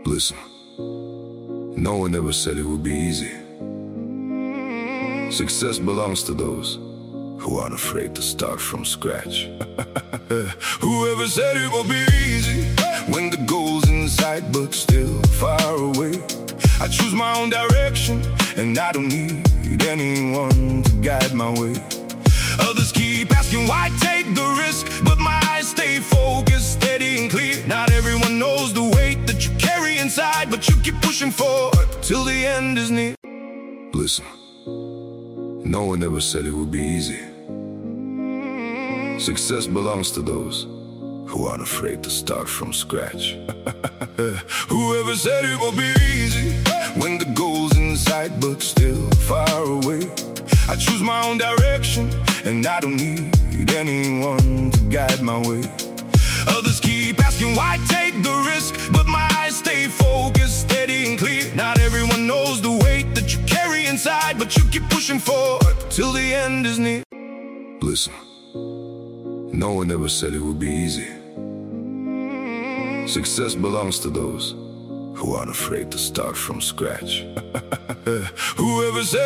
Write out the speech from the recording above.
Listen, no one ever said it would be easy. Success belongs to those who aren't afraid to start from scratch. Whoever said it will be easy when the goal's in sight but still far away? I choose my own direction and I don't need anyone to guide my way. Others keep asking why take the risk, but my eyes stay focused, steady and clear. Not everyone knows the weight that you carry inside, but you keep pushing forward till the end is near. Listen, no one ever said it would be easy. Success belongs to those who aren't afraid to start from scratch. Whoever said it will be easy when the goal's in sight but still far away? I choose my own direction and I don't need anyone to guide my way. Others keep asking why take the risk, but my eyes stay focused, steady and clear. Not everyone knows the weight that you carry inside, but you keep pushing forward till the end is near. Listen, no one ever said it would be easy. Success belongs to those who aren't afraid to start from scratch. Whoever said